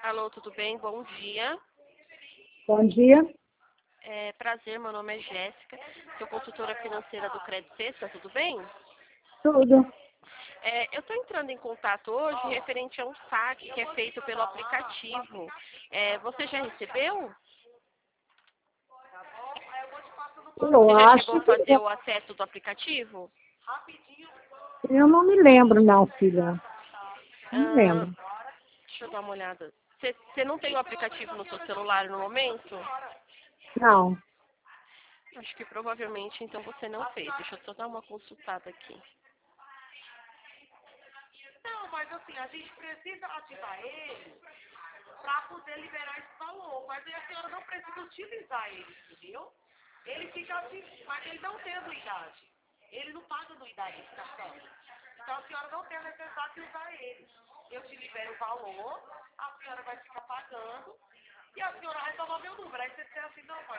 Alô, tudo bem? Bom dia. Bom dia. Prazer, meu nome é Jéssica, sou consultora financeira do Crédito Sexta, tudo bem? Tudo. Eu estou entrando em contato hoje referente a um saque que é feito pelo aplicativo. Você já recebeu? Eu Você já chegou acho a que fazer o acesso do aplicativo? eu não me lembro, não, filha. Não me Ah, lembro. deixa eu dar uma olhada. Você não tem o aplicativo no seu celular no momento? Não. Acho que provavelmente então você não fez. Deixa eu só dar uma consultada aqui. Não, mas assim, a gente precisa ativar ele para poder liberar esse valor. Mas aí a senhora não precisa utilizar ele, entendeu? Ele fica assim, mas ele não tem anuidade. Ele não paga anuidade esse cartão. Então a senhora não tem a necessidade de usar ele. Eu te libero o valor, a senhora vai ficar pagando e a senhora vai tomar meu número. Aí você diz assim, não,